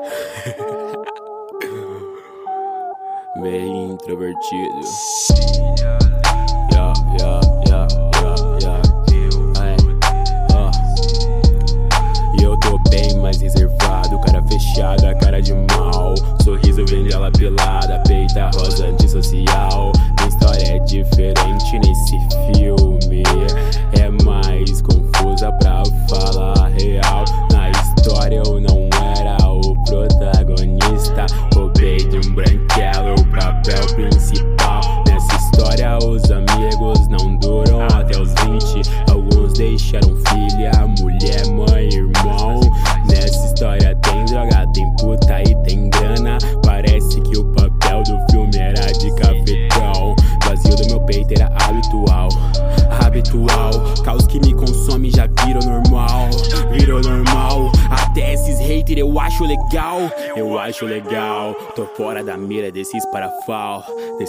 Meio introvertido. E eu tô bem mais reservado, cara fechada, cara de mal. Sorriso vende ela pelada, peita rosa antissocial. Minha história é diferente nesse filme, é mais confusa pra falar a real. Na história eu não era o protagonista, roubei de um branquelo o papel principal. Nessa história os amigos não duram até os 20. Alguns deixaram filha, mulher, mãe, irmão. Nessa história tem droga, tem puta e tem grana. Parece que o papel do filme era de cafetão. Vazio do meu peito era habitual. Caos que me consome já virou normal. Até esses haters eu acho legal. Tô fora da mira desses parafal.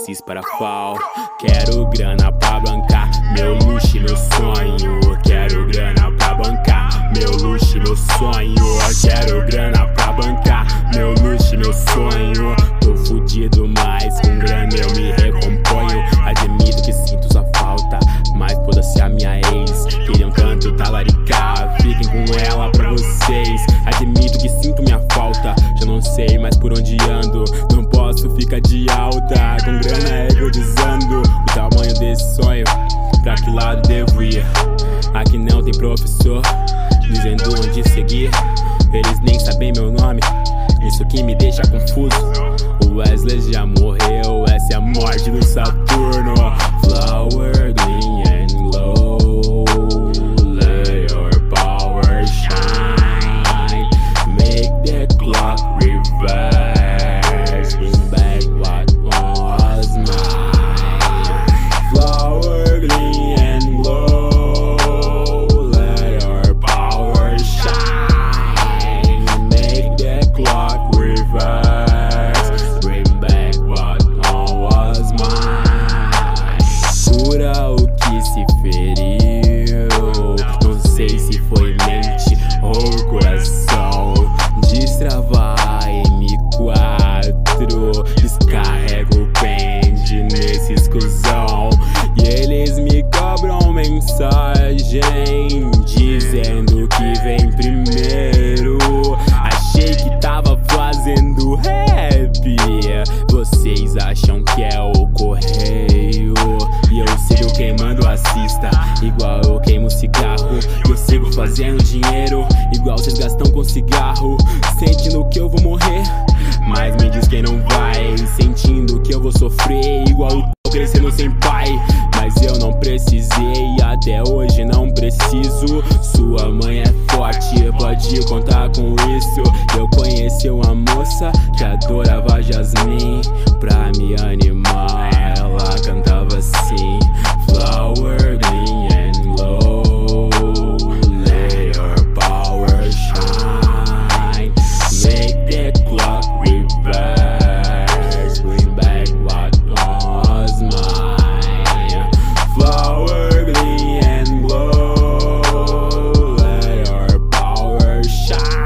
Quero grana pra bancar meu luxo e meu sonho. Quero grana pra bancar meu luxo e meu sonho. Quero grana pra bancar meu luxo e meu sonho. Tô fudido, mas com grana eu me recomponho. Admito que sinto sua falta, mas foda-se a minha ex. Queria um canto talaricar, fiquem com ela pra vocês. Admito que sinto minha falta, já não sei mais por onde ando. Não posso ficar de alta, com grana eu desando. O tamanho desse sonho, pra que lado devo ir? Aqui não tem professor dizendo onde seguir. Eles nem sabem meu nome, isso que me deixa confuso. O Wesley já morreu, essa é a morte do Saturno. Flower, green and glow, let your power shine. Make the clock reverse, bring back what was mine. Flower, green and glow, let your power shine. Make the clock reverse, bring back what was mine. Cura o que se feriu, não sei se foi mente ou coração. Destrava M4, descarrega o pente nesse escusão. E eles me cobram mensagem dizendo que vem primeiro. Achei que tava fazendo rap, vocês acham que é o correio. E eu sigo queimando a cista, igual eu queimo cigarro. Eu sigo fazendo dinheiro, igual vocês gastam com cigarro. Sentindo que eu vou morrer, mas me diz quem não vai. Sentindo que eu vou sofrer, igual eu tô crescendo sem pai. Mas eu não precisei, até hoje não preciso. Sua mãe é forte, pode contar com isso. Eu conheci uma moça que adorava Jasmine. Pra me animar, ela cantava assim: Flower, green and glow, let your power shine. Make the clock reverse, bring back what was mine. Flower, green and glow, let your power shine.